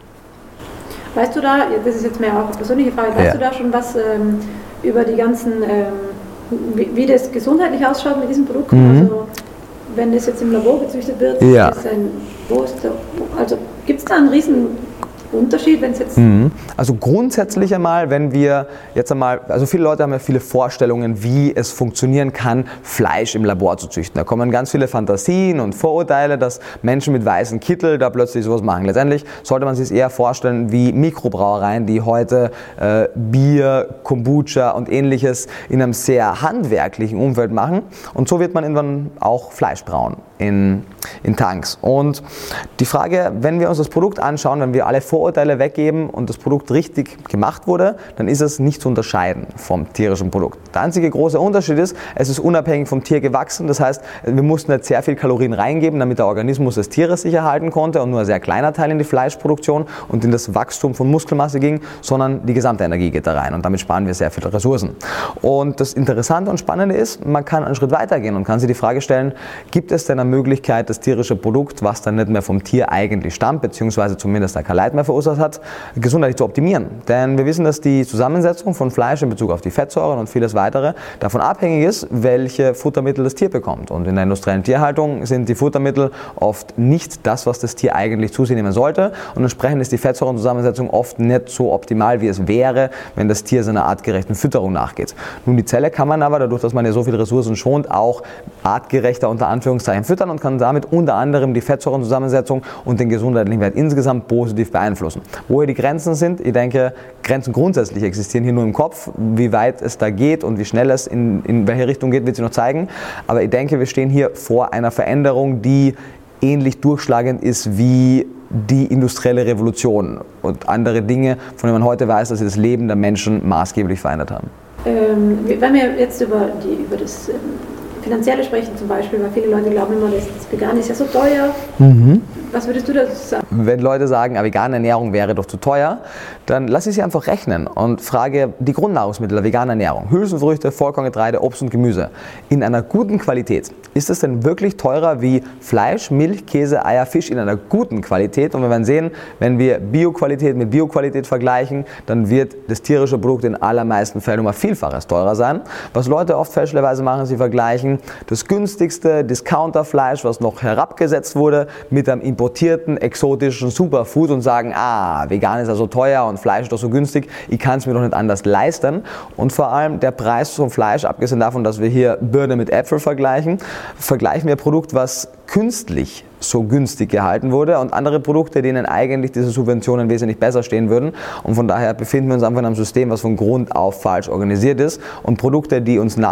Weißt du da, das ist jetzt mehr auch eine persönliche Frage, weißt ja. du da schon was ähm, über die ganzen, ähm, wie, wie das gesundheitlich ausschaut mit diesen Produkten? Mhm. Also wenn das jetzt im Labor gezüchtet wird, ja. ist ein, wo ist der, also gibt es da einen riesen Unterschied, wenn es jetzt... Mhm. Also grundsätzlich einmal, wenn wir jetzt einmal, also viele Leute haben ja viele Vorstellungen, wie es funktionieren kann, Fleisch im Labor zu züchten. Da kommen ganz viele Fantasien und Vorurteile, dass Menschen mit weißen Kittel da plötzlich sowas machen. Letztendlich sollte man sich es eher vorstellen wie Mikrobrauereien, die heute äh, Bier, Kombucha und ähnliches in einem sehr handwerklichen Umfeld machen. Und so wird man irgendwann auch Fleisch brauen in, in Tanks. Und die Frage, wenn wir uns das Produkt anschauen, wenn wir alle Vorurteile weggeben und das Produkt richtig gemacht wurde, dann ist es nicht zu unterscheiden vom tierischen Produkt. Der einzige große Unterschied ist, es ist unabhängig vom Tier gewachsen. Das heißt, wir mussten nicht sehr viel Kalorien reingeben, damit der Organismus des Tieres sich erhalten konnte und nur ein sehr kleiner Teil in die Fleischproduktion und in das Wachstum von Muskelmasse ging, sondern die gesamte Energie geht da rein und damit sparen wir sehr viele Ressourcen. Und das Interessante und Spannende ist, man kann einen Schritt weiter gehen und kann sich die Frage stellen, gibt es denn eine Möglichkeit, das tierische Produkt, was dann nicht mehr vom Tier eigentlich stammt, beziehungsweise zumindest kein Leid mehr verursacht hat, gesundheitlich zu optimieren. Denn wir wissen, dass die Zusammensetzung von Fleisch in Bezug auf die Fettsäuren und vieles weitere davon abhängig ist, welche Futtermittel das Tier bekommt. Und in der industriellen Tierhaltung sind die Futtermittel oft nicht das, was das Tier eigentlich zu sich nehmen sollte. Und entsprechend ist die Fettsäurenzusammensetzung oft nicht so optimal, wie es wäre, wenn das Tier seiner artgerechten Fütterung nachgeht. Nun, die Zelle kann man aber, dadurch, dass man ja so viele Ressourcen schont, auch artgerechter unter Anführungszeichen füttern und kann damit unter anderem die Fettsäurenzusammensetzung und den gesundheitlichen Wert insgesamt positiv beeinflussen. Wo hier die Grenzen sind, ich denke, Grenzen grundsätzlich existieren hier nur im Kopf. Wie weit es da geht und wie schnell es in, in welche Richtung geht, wird sich noch zeigen. Aber ich denke, wir stehen hier vor einer Veränderung, die ähnlich durchschlagend ist wie die industrielle Revolution und andere Dinge, von denen man heute weiß, dass sie das Leben der Menschen maßgeblich verändert haben. Ähm, wenn wir jetzt über, die, über das ähm, Finanzielle sprechen zum Beispiel, weil viele Leute glauben immer, das, das Vegan ist ja so teuer. Mhm. Was würdest du dazu sagen? Wenn Leute sagen, eine vegane Ernährung wäre doch zu teuer, dann lasse ich sie einfach rechnen und frage die Grundnahrungsmittel der veganen Ernährung, Hülsenfrüchte, Vollkorngetreide, Obst und Gemüse, in einer guten Qualität. Ist es denn wirklich teurer wie Fleisch, Milch, Käse, Eier, Fisch in einer guten Qualität? Und wir werden sehen, wenn wir Bioqualität mit Bioqualität vergleichen, dann wird das tierische Produkt in allermeisten Fällen um ein Vielfaches teurer sein. Was Leute oft fälschlicherweise machen, sie vergleichen das günstigste Discounterfleisch, was noch herabgesetzt wurde, mit einem importierten, exotischen Superfood und sagen, ah, vegan ist also teuer und Fleisch ist doch so günstig, ich kann es mir doch nicht anders leisten. Und vor allem der Preis vom Fleisch, abgesehen davon, dass wir hier Birne mit Äpfel vergleichen, vergleichen wir ein Produkt, was künstlich so günstig gehalten wurde und andere Produkte, denen eigentlich diese Subventionen wesentlich besser stehen würden. Und von daher befinden wir uns einfach in einem System, was von Grund auf falsch organisiert ist und Produkte, die uns nach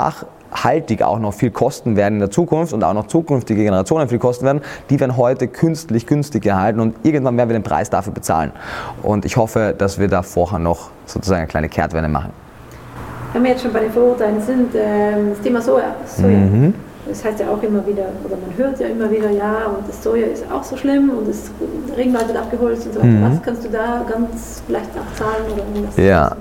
nachhaltig auch noch viel kosten werden in der Zukunft und auch noch zukünftige Generationen viel kosten werden, die werden heute künstlich günstig gehalten und irgendwann werden wir den Preis dafür bezahlen. Und ich hoffe, dass wir da vorher noch sozusagen eine kleine Kehrtwende machen. Wenn wir jetzt schon bei den Vorurteilen sind, ähm, das Thema Soja. Soja. Mhm. Das heißt ja auch immer wieder, oder man hört ja immer wieder, ja, und das Soja ist auch so schlimm und das Regenwald wird abgeholzt und so weiter. Mhm. Was kannst du da ganz vielleicht auch zahlen oder irgendwas? Ja,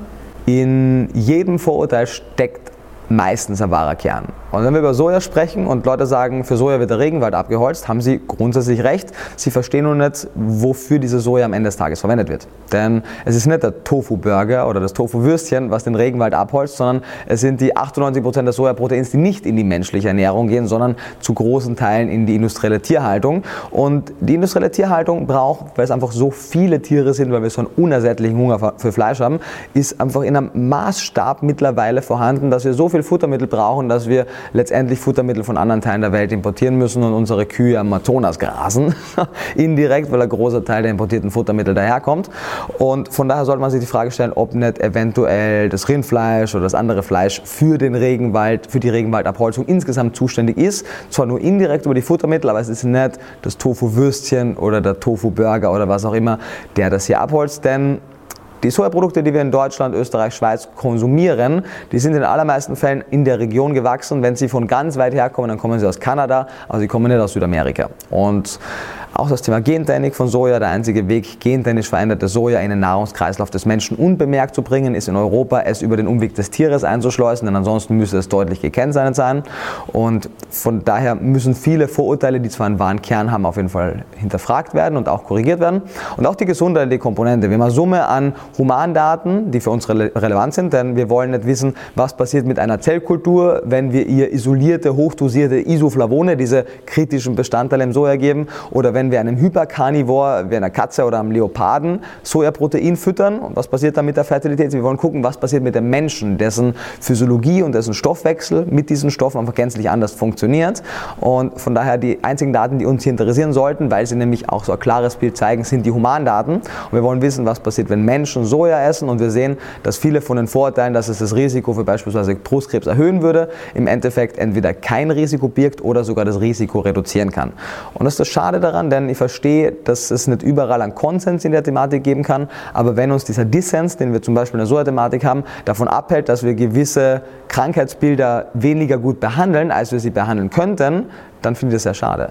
in jedem Vorurteil steckt meistens ein wahrer Kern. Und wenn wir über Soja sprechen und Leute sagen, für Soja wird der Regenwald abgeholzt, haben sie grundsätzlich recht. Sie verstehen nur nicht, wofür diese Soja am Ende des Tages verwendet wird. Denn es ist nicht der Tofu-Burger oder das Tofu-Würstchen, was den Regenwald abholzt, sondern es sind die achtundneunzig Prozent des Sojaproteins, die nicht in die menschliche Ernährung gehen, sondern zu großen Teilen in die industrielle Tierhaltung. Und die industrielle Tierhaltung braucht, weil es einfach so viele Tiere sind, weil wir so einen unersättlichen Hunger für Fleisch haben, ist einfach in einem Maßstab mittlerweile vorhanden, dass wir so viel Futtermittel brauchen, dass wir letztendlich Futtermittel von anderen Teilen der Welt importieren müssen und unsere Kühe am Amazonas grasen, indirekt, weil ein großer Teil der importierten Futtermittel daherkommt. Und von daher sollte man sich die Frage stellen, ob nicht eventuell das Rindfleisch oder das andere Fleisch für den Regenwald, für die Regenwaldabholzung insgesamt zuständig ist. Zwar nur indirekt über die Futtermittel, aber es ist nicht das Tofu-Würstchen oder der Tofu-Burger oder was auch immer, der das hier abholzt, denn die Sojaprodukte, die wir in Deutschland, Österreich, Schweiz konsumieren, die sind in den allermeisten Fällen in der Region gewachsen. Wenn sie von ganz weit herkommen, dann kommen sie aus Kanada, aber sie kommen nicht aus Südamerika. Und auch das Thema Gentechnik von Soja, der einzige Weg, gentechnisch veränderte Soja in den Nahrungskreislauf des Menschen unbemerkt zu bringen, ist in Europa, es über den Umweg des Tieres einzuschleusen, denn ansonsten müsste es deutlich gekennzeichnet sein. Und von daher müssen viele Vorurteile, die zwar einen wahren Kern haben, auf jeden Fall hinterfragt werden und auch korrigiert werden. Und auch die gesundheitliche Komponente. Wir haben eine Summe an Humandaten, die für uns rele- relevant sind, denn wir wollen nicht wissen, was passiert mit einer Zellkultur, wenn wir ihr isolierte, hochdosierte Isoflavone, diese kritischen Bestandteile im Soja geben, oder wenn wir einem Hyperkarnivor, wie einer Katze oder einem Leoparden, Sojaprotein füttern. Und was passiert dann mit der Fertilität? Wir wollen gucken, was passiert mit dem Menschen, dessen Physiologie und dessen Stoffwechsel mit diesen Stoffen einfach gänzlich anders funktioniert. Und von daher die einzigen Daten, die uns hier interessieren sollten, weil sie nämlich auch so ein klares Bild zeigen, sind die Humandaten. Und wir wollen wissen, was passiert, wenn Menschen Soja essen. Und wir sehen, dass viele von den Vorurteilen, dass es das Risiko für beispielsweise Brustkrebs erhöhen würde, im Endeffekt entweder kein Risiko birgt oder sogar das Risiko reduzieren kann. Und das ist das Schade daran, denn ich verstehe, dass es nicht überall einen Konsens in der Thematik geben kann, aber wenn uns dieser Dissens, den wir zum Beispiel in der Soja-Thematik haben, davon abhält, dass wir gewisse Krankheitsbilder weniger gut behandeln, als wir sie behandeln könnten, dann finde ich das sehr schade.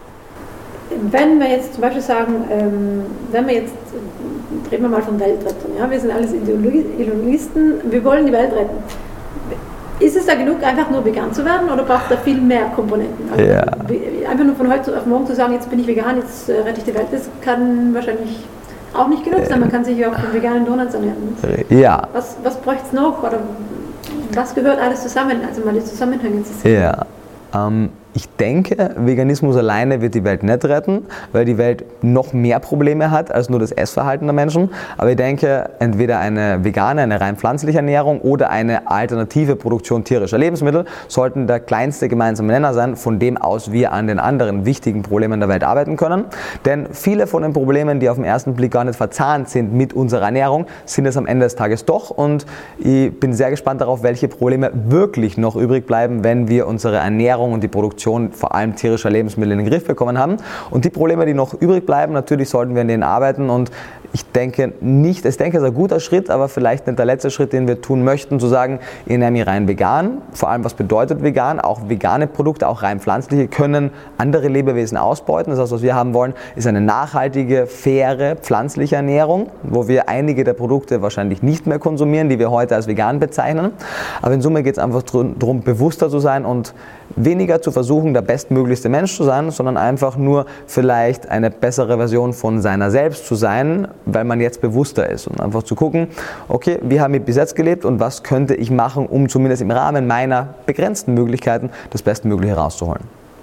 Wenn wir jetzt zum Beispiel sagen, ähm, wenn wir jetzt, reden wir mal von Weltrettern, ja, wir sind alles Idealisten, wir wollen die Welt retten. Ist es da genug, einfach nur vegan zu werden oder braucht da viel mehr Komponenten? Also ja. Einfach nur von heute auf morgen zu sagen, jetzt bin ich vegan, jetzt äh, rette ich die Welt, das kann wahrscheinlich auch nicht genug sein. Man kann sich ja auch von veganen Donuts ernähren. Ja. Was, was bräuchte es noch oder was gehört alles zusammen? Also mal die Zusammenhänge zu sehen. Ja. Ähm, ich denke, Veganismus alleine wird die Welt nicht retten, weil die Welt noch mehr Probleme hat als nur das Essverhalten der Menschen. Aber ich denke, entweder eine vegane, eine rein pflanzliche Ernährung oder eine alternative Produktion tierischer Lebensmittel sollten der kleinste gemeinsame Nenner sein, von dem aus wir an den anderen wichtigen Problemen der Welt arbeiten können. Denn viele von den Problemen, die auf den ersten Blick gar nicht verzahnt sind mit unserer Ernährung, sind es am Ende des Tages doch. Und ich bin sehr gespannt darauf, welche Probleme wirklich noch übrig bleiben, wenn wir unsere Ernährung und die Produktion vor allem tierischer Lebensmittel in den Griff bekommen haben. Und die Probleme, die noch übrig bleiben, natürlich sollten wir an denen arbeiten. Und ich denke nicht, ich denke, es ist ein guter Schritt, aber vielleicht nicht der letzte Schritt, den wir tun möchten, zu sagen, ich ernähre mich rein vegan. Vor allem, was bedeutet vegan? Auch vegane Produkte, auch rein pflanzliche, können andere Lebewesen ausbeuten. Das heißt, was wir haben wollen, ist eine nachhaltige, faire, pflanzliche Ernährung, wo wir einige der Produkte wahrscheinlich nicht mehr konsumieren, die wir heute als vegan bezeichnen. Aber in Summe geht es einfach darum, bewusster zu sein und weniger zu versuchen, der bestmöglichste Mensch zu sein, sondern einfach nur vielleicht eine bessere Version von seiner selbst zu sein, weil man jetzt bewusster ist und einfach zu gucken, okay, wie habe ich bis jetzt gelebt und was könnte ich machen, um zumindest im Rahmen meiner begrenzten Möglichkeiten das Bestmögliche rauszuholen.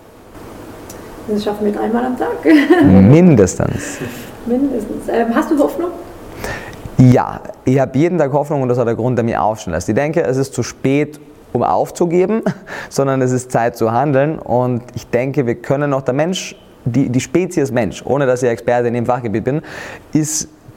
Das schaffen wir dreimal am Tag. Mindestens. Mindestens. Ähm, hast du Hoffnung? Ja, ich habe jeden Tag Hoffnung und das hat der Grund, der mich aufstehen lässt. Ich denke, es ist zu spät, um aufzugeben, sondern es ist Zeit zu handeln und ich denke, wir können noch, der Mensch, die, die Spezies Mensch, ohne dass ich Experte in dem Fachgebiet bin, ist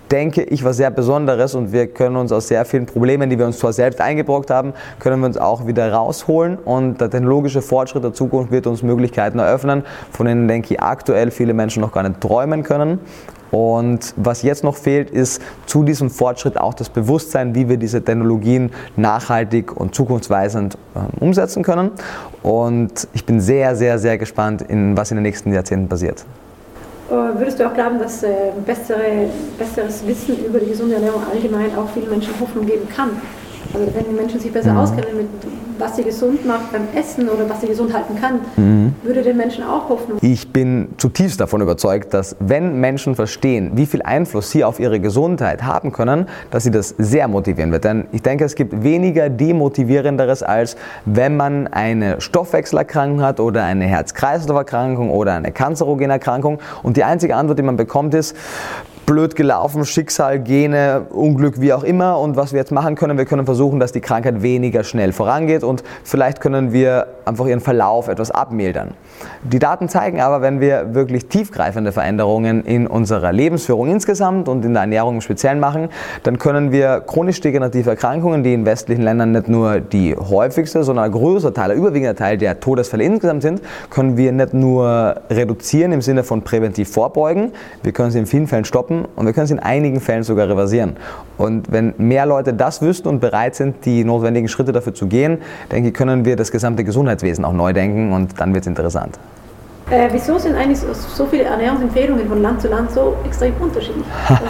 denke ich, was sehr Besonderes und wir können uns aus sehr vielen Problemen, die wir uns zwar selbst eingebrockt haben, können wir uns auch wieder rausholen und der technologische Fortschritt der Zukunft wird uns Möglichkeiten eröffnen, von denen, denke ich, aktuell viele Menschen noch gar nicht träumen können. Und was jetzt noch fehlt, ist zu diesem Fortschritt auch das Bewusstsein, wie wir diese Technologien nachhaltig und zukunftsweisend äh, umsetzen können. Und ich bin sehr, sehr, sehr gespannt, in, was in den nächsten Jahrzehnten passiert. Würdest du auch glauben, dass äh, bessere, besseres Wissen über die gesunde Ernährung allgemein auch vielen Menschen Hoffnung geben kann? Also wenn die Menschen sich besser mhm. auskennen mit was sie gesund macht beim Essen oder was sie gesund halten kann, mhm. würde den Menschen auch Hoffnung. Ich bin zutiefst davon überzeugt, dass wenn Menschen verstehen, wie viel Einfluss sie auf ihre Gesundheit haben können, dass sie das sehr motivieren wird. Denn ich denke, es gibt weniger Demotivierenderes, als wenn man eine Stoffwechselerkrankung hat oder eine Herz-Kreislauf-Erkrankung oder eine kanzerogene Erkrankung und die einzige Antwort, die man bekommt, ist: blöd gelaufen, Schicksal, Gene, Unglück, wie auch immer. Und was wir jetzt machen können, wir können versuchen, dass die Krankheit weniger schnell vorangeht und vielleicht können wir einfach ihren Verlauf etwas abmildern. Die Daten zeigen aber, wenn wir wirklich tiefgreifende Veränderungen in unserer Lebensführung insgesamt und in der Ernährung im Speziellen machen, dann können wir chronisch degenerative Erkrankungen, die in westlichen Ländern nicht nur die häufigste, sondern ein größer Teil, ein überwiegender Teil der Todesfälle insgesamt sind, können wir nicht nur reduzieren im Sinne von präventiv vorbeugen, wir können sie in vielen Fällen stoppen und wir können es in einigen Fällen sogar reversieren. Und wenn mehr Leute das wüssten und bereit sind, die notwendigen Schritte dafür zu gehen, denke ich, können wir das gesamte Gesundheitswesen auch neu denken und dann wird es interessant. Äh, wieso sind eigentlich so, so viele Ernährungsempfehlungen von Land zu Land so extrem unterschiedlich?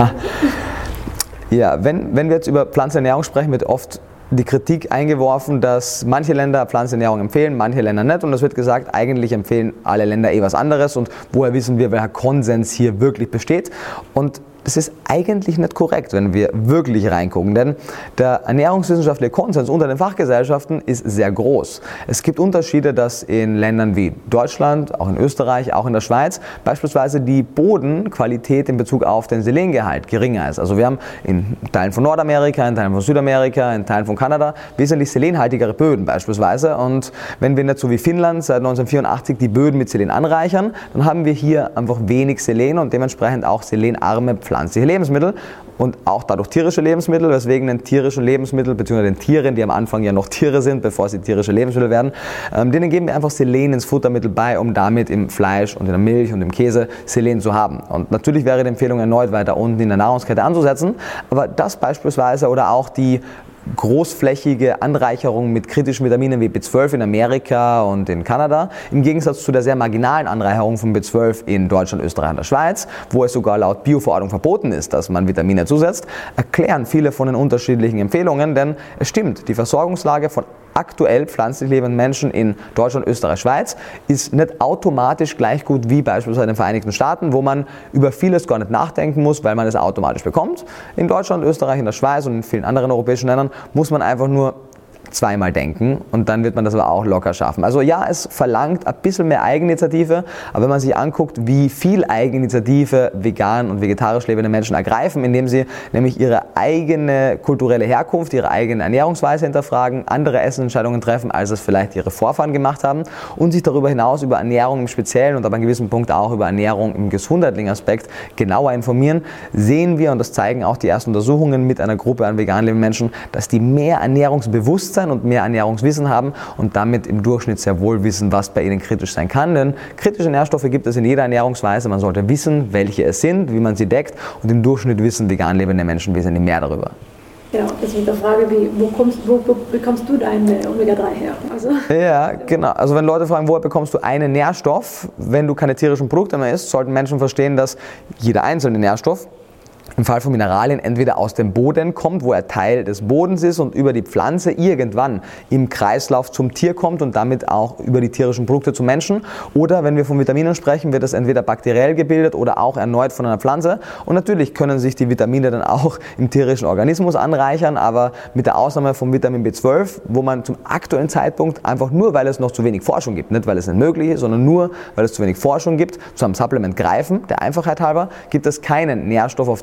Ja, wenn, wenn wir jetzt über Pflanzenernährung sprechen, wird oft die Kritik eingeworfen, dass manche Länder Pflanzenernährung empfehlen, manche Länder nicht. Und es wird gesagt, eigentlich empfehlen alle Länder eh was anderes. Und woher wissen wir, welcher Konsens hier wirklich besteht? Und das ist eigentlich nicht korrekt, wenn wir wirklich reingucken, denn der ernährungswissenschaftliche Konsens unter den Fachgesellschaften ist sehr groß. Es gibt Unterschiede, dass in Ländern wie Deutschland, auch in Österreich, auch in der Schweiz beispielsweise die Bodenqualität in Bezug auf den Selengehalt geringer ist. Also wir haben in Teilen von Nordamerika, in Teilen von Südamerika, in Teilen von Kanada wesentlich selenhaltigere Böden beispielsweise. Und wenn wir nicht so wie Finnland seit neunzehnhundertvierundachtzig die Böden mit Selen anreichern, dann haben wir hier einfach wenig Selen und dementsprechend auch selenarme Pflanzen. Pflanzliche Lebensmittel und auch dadurch tierische Lebensmittel, weswegen den tierischen Lebensmitteln bzw. den Tieren, die am Anfang ja noch Tiere sind, bevor sie tierische Lebensmittel werden, ähm, denen geben wir einfach Selen ins Futtermittel bei, um damit im Fleisch und in der Milch und im Käse Selen zu haben. Und natürlich wäre die Empfehlung erneut weiter unten in der Nahrungskette anzusetzen, aber das beispielsweise oder auch die großflächige Anreicherung mit kritischen Vitaminen wie B zwölf in Amerika und in Kanada, im Gegensatz zu der sehr marginalen Anreicherung von B zwölf in Deutschland, Österreich und der Schweiz, wo es sogar laut Bioverordnung verboten ist, dass man Vitamine zusetzt, erklären viele von den unterschiedlichen Empfehlungen, denn es stimmt, die Versorgungslage von aktuell pflanzlich lebenden Menschen in Deutschland, Österreich, Schweiz ist nicht automatisch gleich gut wie beispielsweise in den Vereinigten Staaten, wo man über vieles gar nicht nachdenken muss, weil man es automatisch bekommt. In Deutschland, Österreich, in der Schweiz und in vielen anderen europäischen Ländern muss man einfach nur zweimal denken und dann wird man das aber auch locker schaffen. Also ja, es verlangt ein bisschen mehr Eigeninitiative, aber wenn man sich anguckt, wie viel Eigeninitiative vegan und vegetarisch lebende Menschen ergreifen, indem sie nämlich ihre eigene kulturelle Herkunft, ihre eigene Ernährungsweise hinterfragen, andere Essensentscheidungen treffen, als es vielleicht ihre Vorfahren gemacht haben und sich darüber hinaus über Ernährung im Speziellen und ab einem gewissen Punkt auch über Ernährung im gesundheitlichen Aspekt genauer informieren, sehen wir, und das zeigen auch die ersten Untersuchungen mit einer Gruppe an vegan lebenden Menschen, dass die mehr Ernährungsbewusstsein und mehr Ernährungswissen haben und damit im Durchschnitt sehr wohl wissen, was bei ihnen kritisch sein kann. Denn kritische Nährstoffe gibt es in jeder Ernährungsweise. Man sollte wissen, welche es sind, wie man sie deckt und im Durchschnitt wissen vegan lebende Menschen wesentlich mehr darüber. Ja, das ist mit der Frage, wie, wo, kommst, wo, wo bekommst du deine Omega drei her? Also. Ja, genau. Also wenn Leute fragen, woher bekommst du einen Nährstoff, wenn du keine tierischen Produkte mehr isst, sollten Menschen verstehen, dass jeder einzelne Nährstoff im Fall von Mineralien entweder aus dem Boden kommt, wo er Teil des Bodens ist und über die Pflanze irgendwann im Kreislauf zum Tier kommt und damit auch über die tierischen Produkte zum Menschen. Oder wenn wir von Vitaminen sprechen, wird das entweder bakteriell gebildet oder auch erneut von einer Pflanze. Und natürlich können sich die Vitamine dann auch im tierischen Organismus anreichern, aber mit der Ausnahme von Vitamin B zwölf, wo man zum aktuellen Zeitpunkt einfach nur, weil es noch zu wenig Forschung gibt, nicht weil es nicht möglich ist, sondern nur, weil es zu wenig Forschung gibt, zu einem Supplement greifen, der Einfachheit halber, gibt es keinen Nährstoff, auf den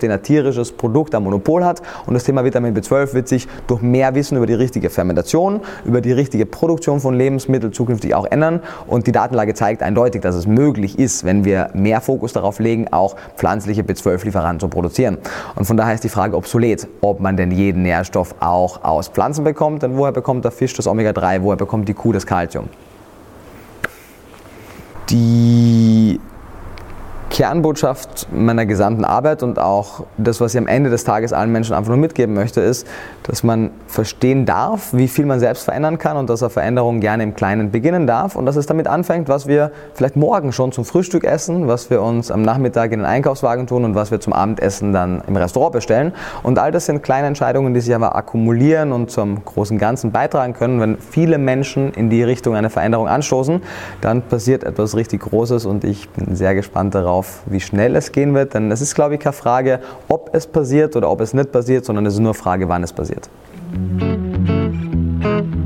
gesehen ein tierisches Produkt ein Monopol hat. Und das Thema Vitamin B zwölf wird sich durch mehr Wissen über die richtige Fermentation, über die richtige Produktion von Lebensmitteln zukünftig auch ändern. Und die Datenlage zeigt eindeutig, dass es möglich ist, wenn wir mehr Fokus darauf legen, auch pflanzliche B zwölf Lieferanten zu produzieren. Und von daher ist die Frage obsolet, ob man denn jeden Nährstoff auch aus Pflanzen bekommt. Denn woher bekommt der Fisch das Omega drei, woher bekommt die Kuh das Calcium? Die Kernbotschaft meiner gesamten Arbeit und auch das, was ich am Ende des Tages allen Menschen einfach nur mitgeben möchte, ist, dass man verstehen darf, wie viel man selbst verändern kann und dass eine Veränderung gerne im Kleinen beginnen darf und dass es damit anfängt, was wir vielleicht morgen schon zum Frühstück essen, was wir uns am Nachmittag in den Einkaufswagen tun und was wir zum Abendessen dann im Restaurant bestellen. Und all das sind kleine Entscheidungen, die sich aber akkumulieren und zum großen Ganzen beitragen können. Wenn viele Menschen in die Richtung eine Veränderung anstoßen, dann passiert etwas richtig Großes und ich bin sehr gespannt darauf, wie schnell es gehen wird, denn es ist, glaube ich, keine Frage, ob es passiert oder ob es nicht passiert, sondern es ist nur eine Frage, wann es passiert.